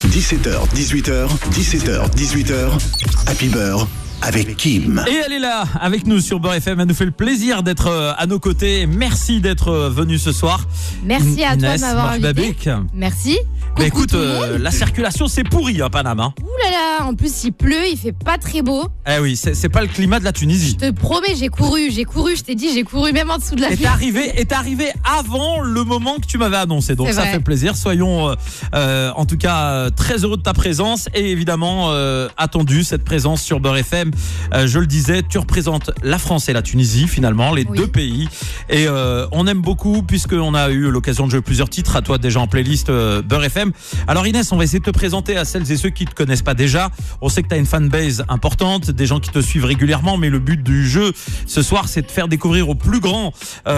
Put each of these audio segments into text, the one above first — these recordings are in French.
17h, 18h, 17h, 18h, Happy Beurre avec Kim. Et elle est là avec nous sur Beurre FM. Elle nous fait le plaisir d'être à nos côtés. Merci d'être venu ce soir. Merci à toi de m'avoir invité. Babik. Merci. Mais écoute, la circulation c'est pourri à Paname. Hein. Ouh là là, en plus il pleut, il fait pas très beau. Eh oui, c'est pas le climat de la Tunisie. Je te promets, j'ai couru, je t'ai dit, j'ai couru même en dessous de la pluie. Et t'es arrivé avant le moment que tu m'avais annoncé. Donc c'est ça vrai. fait plaisir. Soyons en tout cas très heureux de ta présence et évidemment attendu cette présence sur Beurre FM. Je le disais, tu représentes la France et la Tunisie finalement, les deux pays. Et on aime beaucoup puisqu'on a eu l'occasion de jouer plusieurs titres à toi déjà en playlist Beurre FM. Alors Inès, on va essayer de te présenter à celles et ceux qui te connaissent pas déjà. On sait que tu as une fanbase importante, des gens qui te suivent régulièrement, mais le but du jeu ce soir, c'est de faire découvrir au plus grand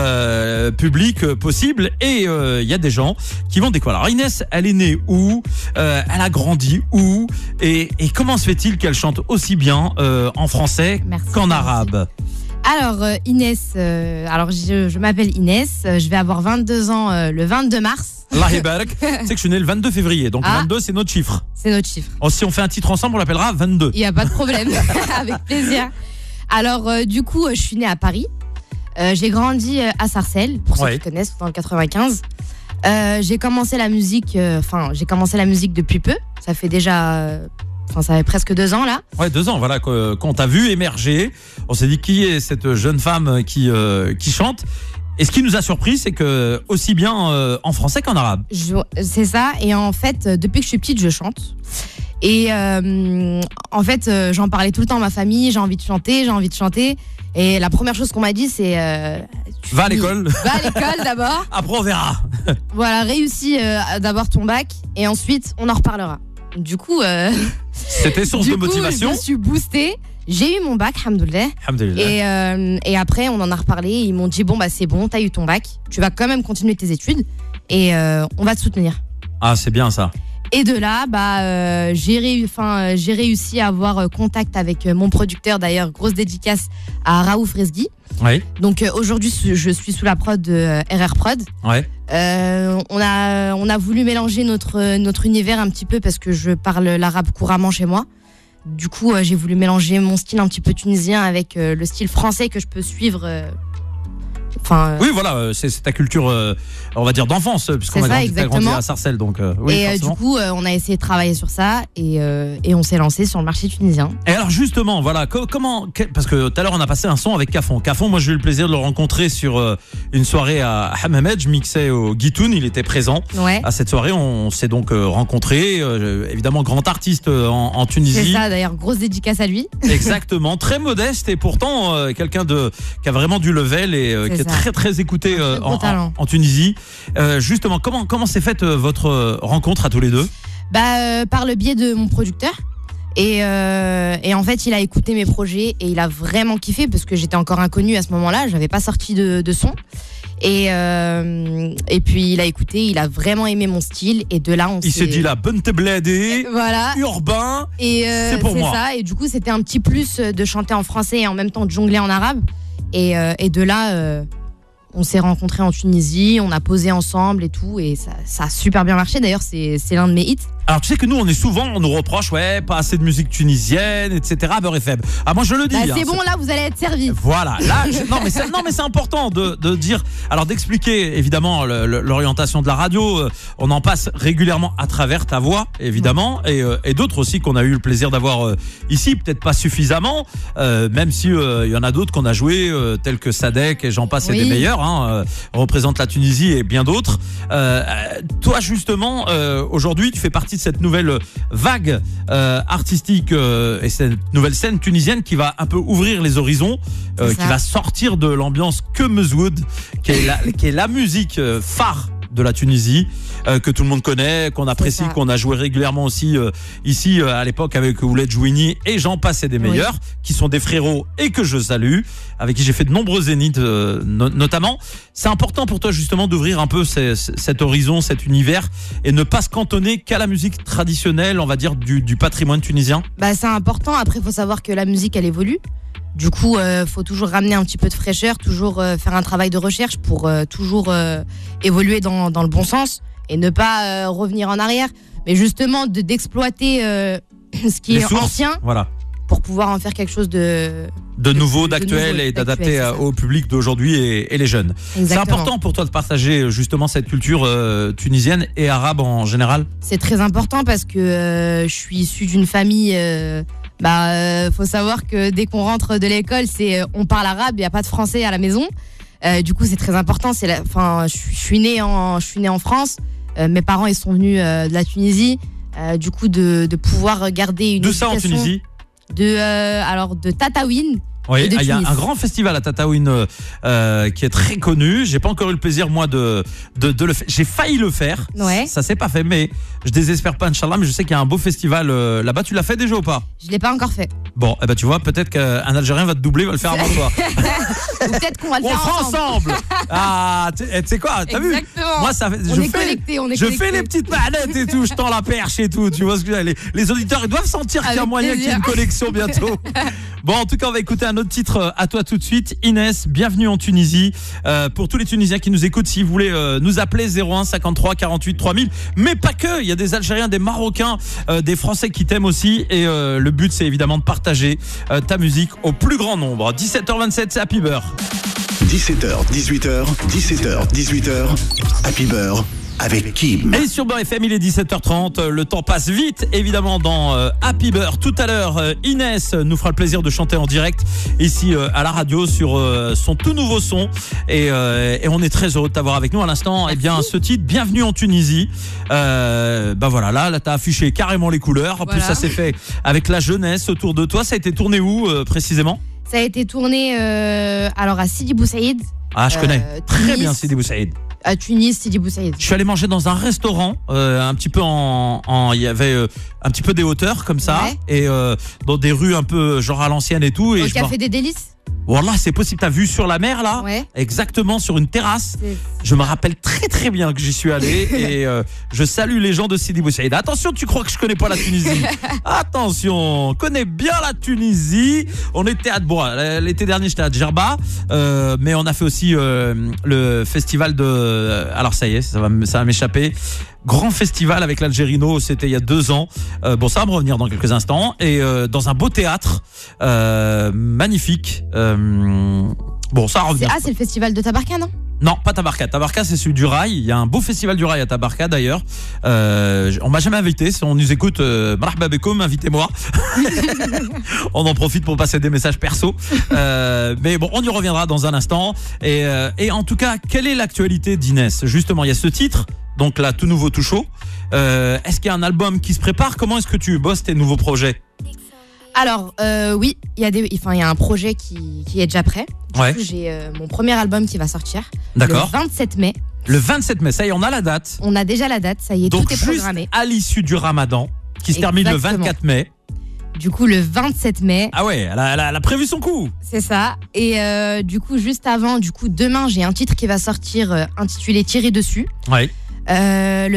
public possible. Et il y a des gens qui vont découvrir. Alors Inès, elle est née où, elle a grandi où, et comment se fait-il qu'elle chante aussi bien en français qu'en arabe? Alors Inès, je m'appelle Inès, je vais avoir 22 ans le 22 mars. Allah Ibarak, tu sais que je suis né le 22 février, donc 22 c'est notre chiffre. C'est notre chiffre. Si on fait un titre ensemble, on l'appellera 22. Il n'y a pas de problème, avec plaisir. Alors du coup, je suis née à Paris, j'ai grandi à Sarcelles, pour ceux qui connaissent, dans le 95. J'ai commencé la musique depuis peu, ça fait déjà... ça fait presque 2 ans là. Ouais, 2 ans, voilà, qu'on t'a vu émerger. On s'est dit qui est cette jeune femme qui chante. Et ce qui nous a surpris, c'est que aussi bien en français qu'en arabe. C'est ça. Et en fait, depuis que je suis petite, je chante. Et en fait, j'en parlais tout le temps à ma famille. J'ai envie de chanter. Et la première chose qu'on m'a dit, c'est va à l'école. Va à l'école d'abord. Après, on verra. Voilà, réussis d'abord ton bac et ensuite on en reparlera. Du coup, c'était source de motivation. Je me suis boostée. J'ai eu mon bac, alhamdoulilah. Et après, on en a reparlé. Ils m'ont dit c'est bon, t'as eu ton bac. Tu vas quand même continuer tes études et on va te soutenir. Ah, c'est bien ça. Et de là, j'ai réussi à avoir contact avec mon producteur. D'ailleurs, grosse dédicace à Raouf Rezghi. Oui. Donc aujourd'hui, je suis sous la prod de RR Prod. Ouais. On a voulu mélanger notre univers un petit peu parce que je parle l'arabe couramment chez moi. Du coup, j'ai voulu mélanger mon style un petit peu tunisien avec le style français que je peux suivre. Oui, voilà, c'est ta culture, on va dire, d'enfance, puisqu'on a grandi à Sarcelles. Donc, du coup, on a essayé de travailler sur ça et on s'est lancé sur le marché tunisien. Et alors, justement, voilà, parce que tout à l'heure, on a passé un son avec Cafon. Cafon, moi, j'ai eu le plaisir de le rencontrer sur une soirée à Hammamet. Je mixais au Guitoun, il était présent. Ouais. À cette soirée, on s'est donc rencontrés. Évidemment, grand artiste en Tunisie. C'est ça, d'ailleurs, grosse dédicace à lui. Exactement, très modeste et pourtant quelqu'un qui a vraiment du level et qui est très très écouté en Tunisie. Justement, comment s'est faite votre rencontre à tous les deux? Par le biais de mon producteur. Et en fait, il a écouté mes projets et il a vraiment kiffé parce que j'étais encore inconnue à ce moment-là. J'avais pas sorti de son. Et puis il a écouté, il a vraiment aimé mon style et de là il s'est dit la bonne blédée, voilà, urbain, et c'est pour moi. C'est ça. Et du coup, c'était un petit plus de chanter en français et en même temps de jongler en arabe. Et de là, on s'est rencontrés en Tunisie, on a posé ensemble et tout, et ça a super bien marché. D'ailleurs, c'est l'un de mes hits. Alors tu sais que nous on nous reproche pas assez de musique tunisienne, etc. Beurre FM. Ah, moi je le dis. C'est bon, là vous allez être servi. Voilà, là non mais c'est important de dire, alors d'expliquer évidemment l'orientation de la radio. On en passe régulièrement à travers ta voix évidemment, et d'autres aussi qu'on a eu le plaisir d'avoir ici, peut-être pas suffisamment, même si il y en a d'autres qu'on a joué tels que Sadek et j'en passe et des meilleurs, représente la Tunisie et bien d'autres. Toi justement aujourd'hui tu fais partie de cette nouvelle vague artistique et cette nouvelle scène tunisienne qui va un peu ouvrir les horizons, qui va sortir de l'ambiance que Mezwoud, qui est la musique phare de la Tunisie, que tout le monde connaît, qu'on apprécie, qu'on a joué régulièrement aussi ici à l'époque avec Ouled Jouini et j'en passe et des meilleurs, qui sont des frérots et que je salue, avec qui j'ai fait de nombreux zéniths notamment. C'est important pour toi justement d'ouvrir un peu cet horizon, cet univers et ne pas se cantonner qu'à la musique traditionnelle, on va dire du patrimoine tunisien. C'est important. Après, il faut savoir que la musique elle évolue. Du coup, faut toujours ramener un petit peu de fraîcheur, toujours faire un travail de recherche pour toujours évoluer dans le bon sens et ne pas revenir en arrière, mais justement d'exploiter ce qui est ancien. Voilà. Pour pouvoir en faire quelque chose de nouveau, d'actuel et d'adapté au public d'aujourd'hui et les jeunes. Exactement. C'est important pour toi de partager justement cette culture tunisienne et arabe en général? C'est très important parce que je suis issue d'une famille... faut savoir que dès qu'on rentre de l'école, on parle arabe, il n'y a pas de français à la maison. Du coup, c'est très important. Je suis née en France. Mes parents ils sont venus de la Tunisie. Du coup, de pouvoir garder une éducation... D'où ça en Tunisie? De Tataouine. Oui, il y a un grand festival à Tataouine qui est très connu. J'ai pas encore eu le plaisir moi de le faire. J'ai failli le faire. Ouais. Ça s'est pas fait, mais je désespère pas, Inch'Allah. Mais je sais qu'il y a un beau festival là-bas. Tu l'as fait déjà ou pas? Je l'ai pas encore fait. Bon, tu vois, peut-être qu'un Algérien va te doubler, va le faire avant toi. Ou peut-être qu'on va le faire ensemble. Ah, tu sais quoi? T'as vu? Moi, je fais les petites manettes et tout. Je tends la perche et tout. Tu vois ce que les auditeurs, ils doivent sentir qu'il y a moyen qu'il y ait une connexion bientôt. Bon, en tout cas, on va écouter un autre titre à toi tout de suite. Inès, bienvenue en Tunisie. Pour tous les Tunisiens qui nous écoutent, si vous voulez nous appeler 01 53 48 3000. Mais pas que, il y a des Algériens, des Marocains, des Français qui t'aiment aussi. Et le but, c'est évidemment de partager ta musique au plus grand nombre. 17h27, c'est Happy Beurre. 17h, 18h, 17h, 18h, Happy Beurre avec Kim. Et sur Beurre FM, il est 17h30. Le temps passe vite, évidemment, dans Happy Beurre. Tout à l'heure, Inès nous fera le plaisir de chanter en direct ici à la radio sur son tout nouveau son. Et on est très heureux de t'avoir avec nous à l'instant. Eh bien, ce titre, Bienvenue en Tunisie. Voilà, là, t'as affiché carrément les couleurs. En plus, ça s'est fait avec la jeunesse autour de toi. Ça a été tourné où précisément? Ça a été tourné à Sidi Bou Saïd. Ah, je connais très bien Sidi Bou Saïd. À Tunis, Sidi Bou Saïd. Je suis allé manger dans un restaurant, un petit peu il y avait un petit peu des hauteurs comme ça, et dans des rues un peu genre à l'ancienne et tout. Et au Café des Délices. Voilà, c'est possible. T'as vu sur la mer là? Ouais. Exactement, sur une terrasse. Je me rappelle très très bien que j'y suis allé et je salue les gens de Sidi Bou Saïd. Attention, tu crois que je connais pas la Tunisie? Attention, on connaît bien la Tunisie. On était l'été dernier, j'étais à Djerba, mais on a fait aussi le festival de. Alors ça y est, ça va m'échapper. Grand festival avec l'Algérino, c'était il y a 2 ans. Ça va me revenir dans quelques instants. Et dans un beau théâtre, magnifique. Ça va revenir. C'est le festival de Tabarka, non? Non, pas Tabarka. Tabarka, c'est celui du rail. Il y a un beau festival du rail à Tabarka d'ailleurs. On m'a jamais invité. Si on nous écoute, marhaba bekoum, invitez-moi. On en profite pour passer des messages perso. Mais bon, on y reviendra dans un instant. Et en tout cas, quelle est l'actualité d'Inès? Justement, il y a ce titre. Donc là, tout nouveau, tout chaud. Est-ce qu'il y a un album qui se prépare? Comment est-ce que tu bosses tes nouveaux projets? Alors, oui, il y a un projet qui est déjà prêt. Du coup, j'ai mon premier album qui va sortir. D'accord. Le 27 mai. Le 27 mai, ça y est, on a la date. On a déjà la date, ça y est, donc, tout est programmé. À l'issue du Ramadan, qui se termine le 24 mai. Du coup, le 27 mai. Ah ouais, elle a prévu son coup. C'est ça. Et du coup, juste avant, demain, j'ai un titre qui va sortir intitulé Tirer dessus. Ouais. Le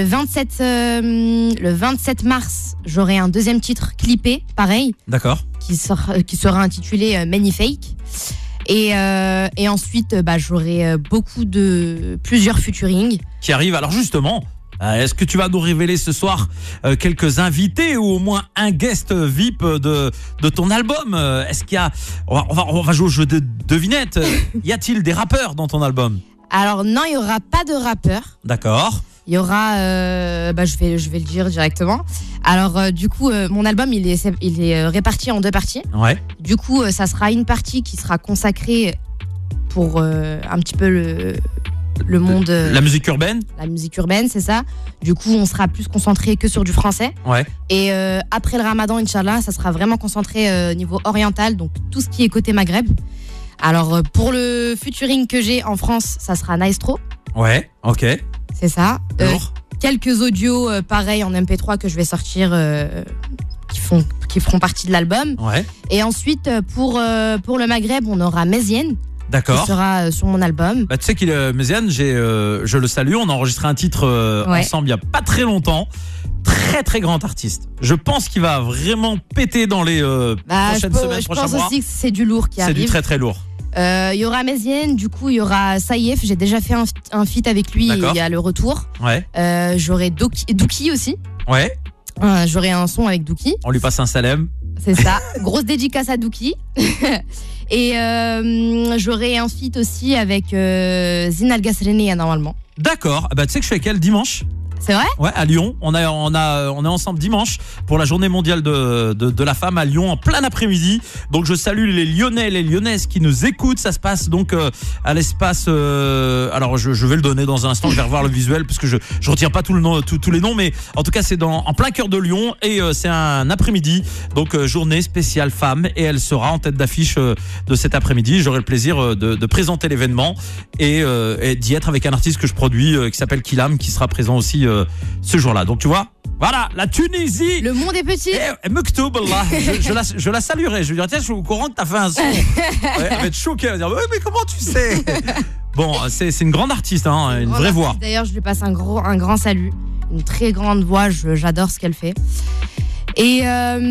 27 mars, j'aurai un deuxième titre clippé, pareil. D'accord. Qui sera intitulé Magnifique. Et ensuite, j'aurai plusieurs featuring qui arrivent. Alors justement, est-ce que tu vas nous révéler ce soir quelques invités ou au moins un guest VIP de ton album? Est-ce qu'il y a... On va jouer au jeu de devinette. Y a-t-il des rappeurs dans ton album? Alors non, il n'y aura pas de rappeurs. D'accord. Il y aura, je vais le dire directement. Alors mon album il est réparti en 2 parties. Ouais. Du coup, ça sera une partie qui sera consacrée pour un petit peu le monde. La musique urbaine. La musique urbaine, c'est ça. Du coup, on sera plus concentré que sur du français. Ouais. Et après le Ramadan, Inch'Allah, ça sera vraiment concentré niveau oriental, donc tout ce qui est côté Maghreb. Alors pour le featuring que j'ai en France, ça sera Naestro. Ouais. Ok. C'est ça. Quelques audios pareils en MP3 que je vais sortir qui feront partie de l'album. Ouais. Et ensuite pour le Maghreb, on aura Mézienne. D'accord. Qui sera sur mon album. Tu sais qu'il Méziane, je le salue, on a enregistré un titre ensemble il y a pas très longtemps. Très très grand artiste. Je pense qu'il va vraiment péter dans les prochaines semaines, prochains mois. Je pense aussi que c'est du lourd qui arrive. C'est du très très lourd. Il y aura Méziane, du coup il y aura Saïef, j'ai déjà fait un feat avec lui. D'accord. Et il y a le retour. Ouais. J'aurai Douki aussi. Ouais. J'aurai un son avec Douki. On lui passe un salam. C'est ça, grosse dédicace à Douki. Et j'aurai un feat aussi avec Zine Al Gasreni normalement. D'accord, bah tu sais que je suis avec elle dimanche. C'est vrai ? Ouais, à Lyon. On est ensemble dimanche pour la journée mondiale de la femme à Lyon en plein après-midi. Donc je salue les Lyonnais et les Lyonnaises qui nous écoutent. Ça se passe donc à l'espace. Alors je vais le donner dans un instant. Je vais revoir le visuel parce que je retiens pas tous les noms, mais en tout cas c'est en plein cœur de Lyon et c'est un après-midi. Donc journée spéciale femme et elle sera en tête d'affiche de cet après-midi. J'aurai le plaisir de présenter l'événement et d'y être avec un artiste que je produis qui s'appelle Kilam qui sera présent aussi ce jour-là. Donc tu vois, voilà, la Tunisie. Le monde est petit. Mektoub, Allah. Je la saluerai. Je lui dirai, tiens, je suis au courant que t'as fait un son. Elle va être choquée. Elle va dire, mais comment tu sais? Bon, c'est une grande artiste, hein, une vraie voix. D'ailleurs, je lui passe un grand salut. Une très grande voix. J'adore ce qu'elle fait. Et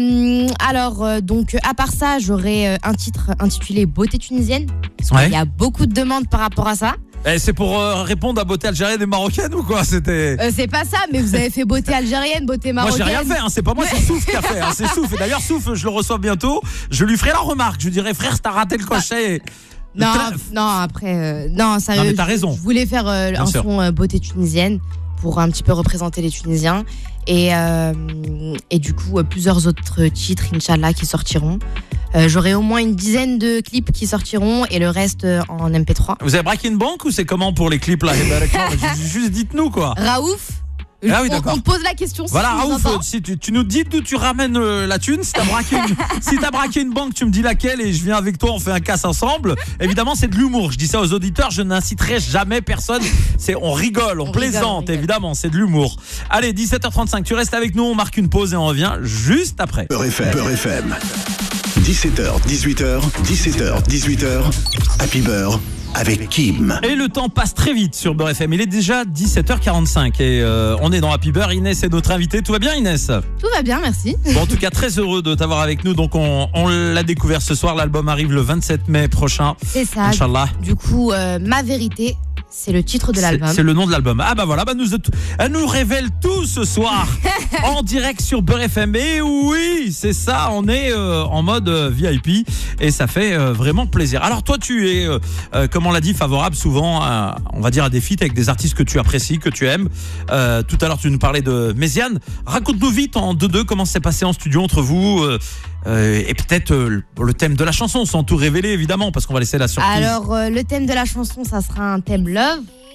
donc à part ça, j'aurai un titre intitulé Beauté tunisienne. Parce qu'il y a beaucoup de demandes par rapport à ça. C'est pour répondre à beauté algérienne et marocaine ou quoi? C'était. C'est pas ça, mais vous avez fait beauté algérienne, beauté marocaine. Moi j'ai rien fait, hein, c'est pas moi, c'est Souf qui a fait. Hein, c'est Souf. Et d'ailleurs Souf, je le reçois bientôt. Je lui ferai la remarque. Je lui dirai, frère, t'as raté le crochet. Non, après, non, sérieux. Non, mais t'as raison. Je voulais faire un son beauté tunisienne pour un petit peu représenter les Tunisiens. Et du coup, plusieurs autres titres, Inch'Allah, qui sortiront. J'aurai au moins une dizaine de clips qui sortiront et le reste en MP3. Vous avez braqué une banque ou c'est comment pour les clips là? Juste dites-nous quoi. Raouf. Ah oui, d'accord. On te pose la question. Voilà, Raouf, si tu nous dis d'où tu ramènes la thune. Si t'as braqué une banque, tu me dis laquelle et je viens avec toi, on fait un casse ensemble. Évidemment, c'est de l'humour. Je dis ça aux auditeurs, je n'inciterai jamais personne. On rigole, on plaisante, évidemment, c'est de l'humour. Allez, 17h35, tu restes avec nous, on marque une pause et on revient juste après. Beurre FM. 17h, 18h, 17h, 18h. Happy Beurre avec Kim. Et le temps passe très vite sur Beurre FM. Il est déjà 17h45 et on est dans Happy Beurre. Inès est notre invitée. Tout va bien, Inès? Tout va bien, merci. Bon, en tout cas, très heureux de t'avoir avec nous. Donc, on l'a découvert ce soir. L'album arrive le 27 mai prochain. C'est ça. Inch'Allah. Du coup, Ma Vérité, c'est le titre de l'album. C'est le nom de l'album. Ah bah voilà, elle nous révèle tout ce soir en direct sur Beurre FM. Et oui, c'est ça, on est en mode VIP et ça fait vraiment plaisir. Alors toi, tu es, comme on l'a dit, favorable souvent, on va dire, à des feats avec des artistes que tu apprécies, que tu aimes. Tout à l'heure, tu nous parlais de Méziane. Raconte-nous vite en 2-2 comment c'est passé en studio entre vous. Et peut-être le thème de la chanson, sans tout révéler évidemment, parce qu'on va laisser la surprise. Alors le thème de la chanson, ça sera un thème love.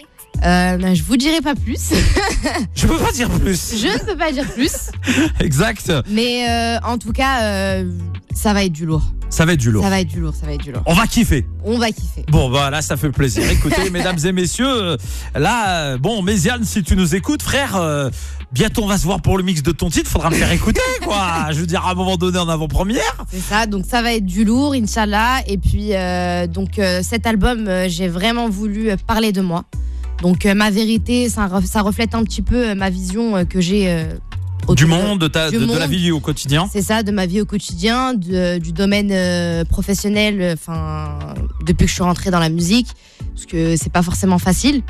Je vous dirai pas plus. Je peux pas dire plus. Je ne peux pas dire plus. Exact. Mais en tout cas, ça va être du lourd. Ça va être du lourd. Ça va être du lourd, ça va être du lourd. On va kiffer. On va kiffer. Bon, bah là, ça fait plaisir. Écoutez, mesdames et messieurs, là, bon, Méziane, si tu nous écoutes, frère, bientôt on va se voir pour le mix de ton titre. Faudra me faire écouter, quoi. Je veux dire, à un moment donné, en avant-première. C'est ça, donc ça va être du lourd, Inch'Allah. Et puis, cet album, j'ai vraiment voulu parler de moi. Donc, Ma Vérité, ça reflète un petit peu ma vision que j'ai. Du monde, de la vie au quotidien. C'est ça, de ma vie au quotidien, du domaine professionnel, depuis que je suis rentrée dans la musique, parce que c'est pas forcément facile.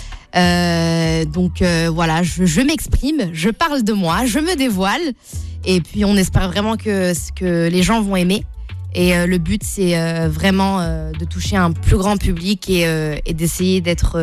Donc voilà, je m'exprime, je parle de moi, je me dévoile, et puis on espère vraiment que les gens vont aimer. Et le but, c'est vraiment de toucher un plus grand public et d'essayer d'être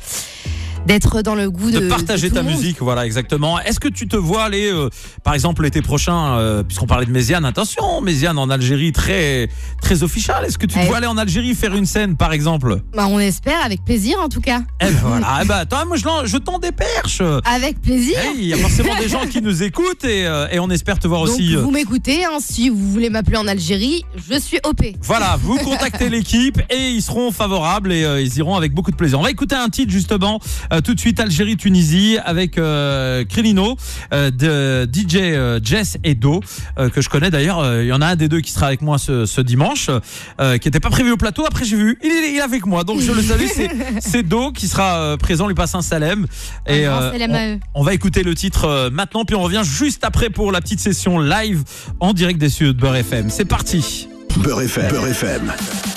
dans le goût de partager ta musique, voilà, exactement. Est-ce que tu te vois aller, par exemple, l'été prochain, puisqu'on parlait de Méziane, attention, Méziane en Algérie, très, très official. Est-ce que tu te vois aller en Algérie faire une scène, par exemple? Bah, on espère, avec plaisir, en tout cas. Eh ben voilà, attends, moi je tends des perches. Avec plaisir. Il y a forcément des gens qui nous écoutent et on espère te voir donc, aussi. Vous m'écoutez, hein, si vous voulez m'appeler en Algérie, je suis OP. Voilà, vous contactez l'équipe et ils seront favorables et ils iront avec beaucoup de plaisir. On va écouter un titre justement tout de suite, Algérie-Tunisie avec Krelino de DJ Jess et Do que je connais d'ailleurs. Il y en a un des deux qui sera avec moi ce dimanche qui n'était pas prévu au plateau. Après j'ai vu, il est avec moi donc je le salue. C'est Do qui sera présent, lui passe un salam. Et on va écouter le titre maintenant puis on revient juste après pour la petite session live en direct des studios de Beurre FM. C'est parti. Beurre FM.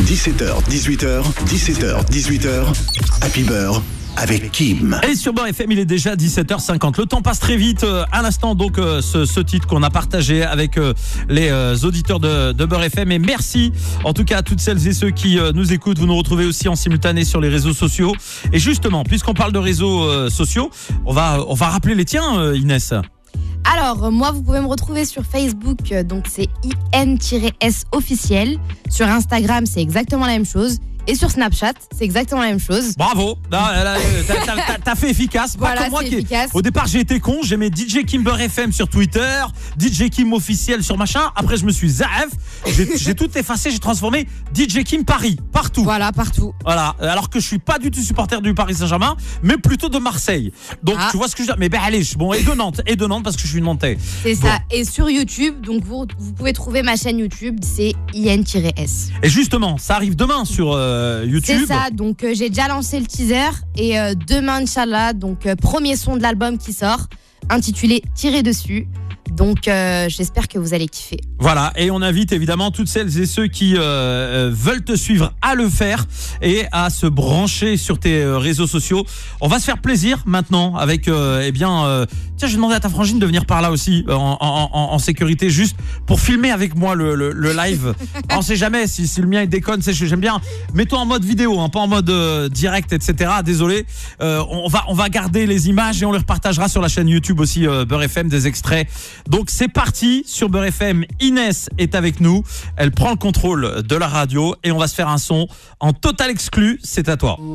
17h, 18h, 17h, 18h, Happy Beurre avec Kim. Et sur Beurre FM, il est déjà 17h50. Le temps passe très vite. À l'instant, donc, ce titre qu'on a partagé avec les auditeurs de Beurre FM. Et merci, en tout cas, à toutes celles et ceux qui nous écoutent. Vous nous retrouvez aussi en simultané sur les réseaux sociaux. Et justement, puisqu'on parle de réseaux sociaux, on va rappeler les tiens, Inès. Alors, moi, vous pouvez me retrouver sur Facebook, donc c'est IN-S officiel. Sur Instagram, c'est exactement la même chose. Et sur Snapchat, c'est exactement la même chose. Bravo, t'as fait efficace. Voilà, pas comme moi c'est efficace. Au départ, j'ai été con, j'ai mis DJ Kim Beurre FM sur Twitter, DJ Kim officiel sur machin. Après, je me suis zaef, j'ai tout effacé, j'ai transformé DJ Kim Paris, partout. Voilà, partout. Voilà, alors que je suis pas du tout supporter du Paris Saint-Germain, mais plutôt de Marseille. Donc, tu vois ce que je veux dire. Mais allez, bon, et de Nantes parce que je suis Nantais. C'est ça. Et sur YouTube, donc vous pouvez trouver ma chaîne YouTube, c'est IN-S. Et justement, ça arrive demain sur YouTube. C'est ça, donc j'ai déjà lancé le teaser et demain, Inch'Allah, donc premier son de l'album qui sort, intitulé Tirer dessus. Donc j'espère que vous allez kiffer. Voilà, et on invite évidemment toutes celles et ceux qui veulent te suivre à le faire et à se brancher sur tes réseaux sociaux. On va se faire plaisir maintenant avec tiens, je vais demander à ta frangine de venir par là aussi en sécurité, juste pour filmer avec moi le live. On sait jamais si le mien il déconne, j'aime bien. Mets-toi en mode vidéo, pas en mode direct, etc. Désolé. On va garder les images et on les repartagera sur la chaîne YouTube aussi Beurre FM, des extraits. Donc c'est parti sur Beurre FM. Inès est avec nous, elle prend le contrôle de la radio et on va se faire un son en total exclu. C'est à toi.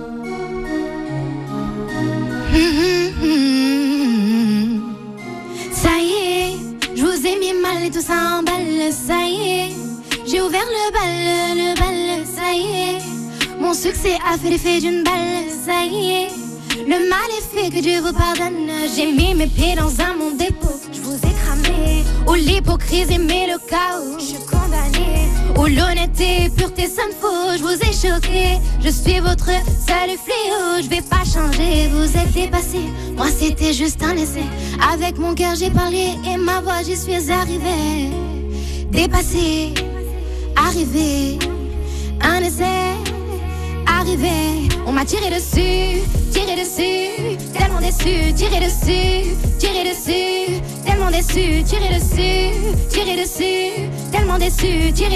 Ça y est, je vous ai mis mal et tout ça en balle. Ça y est, j'ai ouvert le bal, ça y est. Mon succès a fait l'effet d'une balle, ça y est. Le mal est fait, que Dieu vous pardonne. J'ai mis mes pieds dans un monde dépôt. Je vous ai cramé. Où l'hypocrisie met le chaos. Je suis condamnée. Où l'honnêteté, pureté sonne faux. Je vous ai choqué. Je suis votre seul fléau. Je vais pas changer, vous êtes dépassé. Moi c'était juste un essai. Avec mon cœur j'ai parlé et ma voix j'y suis arrivée. Dépassé, arrivé, un essai. Arrivé, on m'a tiré dessus, tellement déçu, tiré dessus, tellement déçu, tiré dessus, tellement déçu, tiré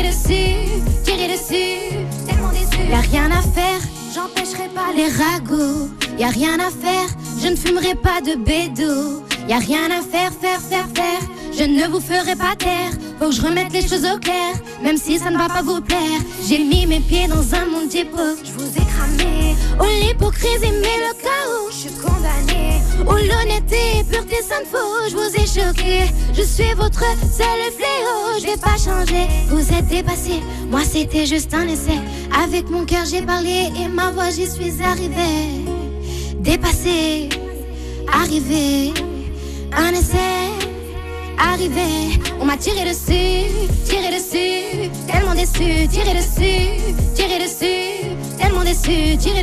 dessus, tellement déçu. Y'a rien à faire, j'empêcherai pas les ragots. Y'a rien à faire, je ne fumerai pas de bédo. Y'a rien à faire, je ne vous ferai pas taire. Faut que je remette les choses au clair, même si ça ne va pas vous plaire. J'ai mis mes pieds dans un monde d'époque, je vous ai cramé. Où l'hypocrisie met le chaos, je suis condamnée. Où l'honnêteté, pureté sonne faux, je vous ai choqué. Je suis votre seul fléau, je vais pas changer. Vous êtes dépassé, moi c'était juste un essai. Avec mon cœur j'ai parlé et ma voix j'y suis arrivée. Dépassé, arrivé, un essai. Arrivé, on m'a tiré dessus, tellement déçu, tiré dessus, tellement déçu, tiré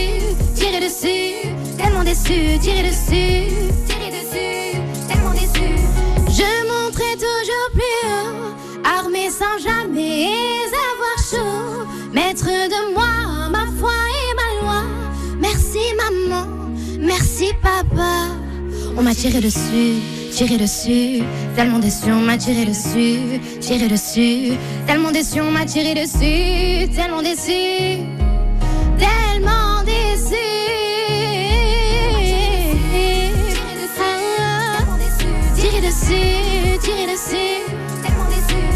dessus, tellement déçu, tiré dessus, tellement déçu. Je monterai toujours plus haut, armé sans jamais avoir chaud, maître de moi, ma foi et ma loi. Merci maman, merci papa, on m'a tiré dessus, tellement déçu, on m'a tiré dessus, tellement déçu, on m'a tiré dessus, tellement déçu, tellement déçu. Tiré dessus, tellement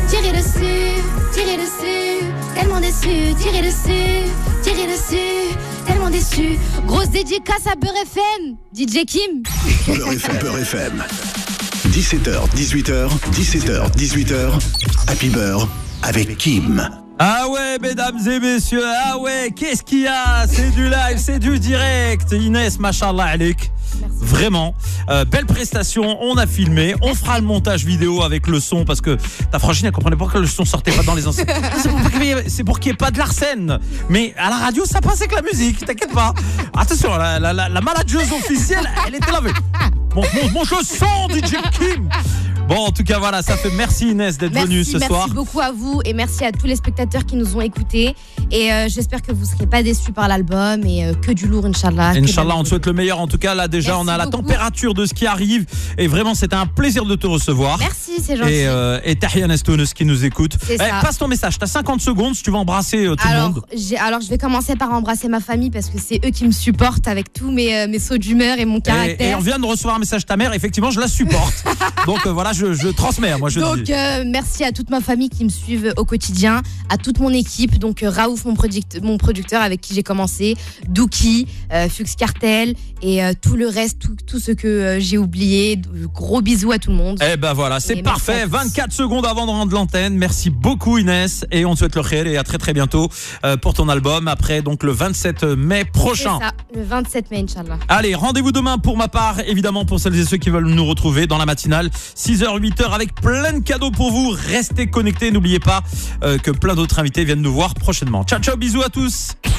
déçu. Grosse dédicace à Beurre FM, DJ Kim. Beurre FM. 17h, 18h, 17h, 18h, Happy Beurre avec Kim. Ah ouais, mesdames et messieurs, ah ouais, qu'est-ce qu'il y a? C'est du live, c'est du direct. Inès, machallah alik. Vraiment, belle prestation, on a filmé, on fera le montage vidéo avec le son parce que ta frangine elle comprenait pas que le son sortait pas dans les enceintes. C'est pour qu'il n'y ait pas de l'arsène. Mais à la radio ça passe avec la musique, t'inquiète pas. Attention, la manageuse officielle, elle était là. Monte le son, DJ Kim. Bon, en tout cas, voilà, ça fait merci Inès d'être venue ce soir. Merci beaucoup à vous et merci à tous les spectateurs qui nous ont écoutés. Et j'espère que vous ne serez pas déçus par l'album et que du lourd, Inch'Allah. Inch'Allah, on te souhaite le meilleur. En tout cas, là, déjà, merci on a beaucoup. la température de ce qui arrive. Et vraiment, c'était un plaisir de te recevoir. Merci, c'est gentil. Et Tahia Nestounous qui nous écoute. Passe ton message. T'as 50 secondes si tu veux embrasser tout le monde. Alors, je vais commencer par embrasser ma famille parce que c'est eux qui me supportent avec tous mes sauts d'humeur et mon caractère. Et on vient de recevoir un message de ta mère. Effectivement, je la supporte. Donc voilà, je transmets. Moi, donc, merci à toute ma famille qui me suivent au quotidien, à toute mon équipe. Donc, Raouf, mon producteur avec qui j'ai commencé, Douki, Fux Cartel et tout le reste, tout ce que j'ai oublié. Gros bisous à tout le monde. Eh ben voilà, c'est parfait. 24 secondes avant de rendre l'antenne. Merci beaucoup Inès et on te souhaite le khair et à très très bientôt pour ton album après donc le 27 mai prochain. C'est ça, le 27 mai Inch'Allah. Allez, rendez-vous demain pour ma part, évidemment pour celles et ceux qui veulent nous retrouver dans la matinale 6h 8h avec plein de cadeaux pour vous. Restez connectés, n'oubliez pas que plein d'autres invités viennent nous voir prochainement. Ciao ciao, bisous à tous.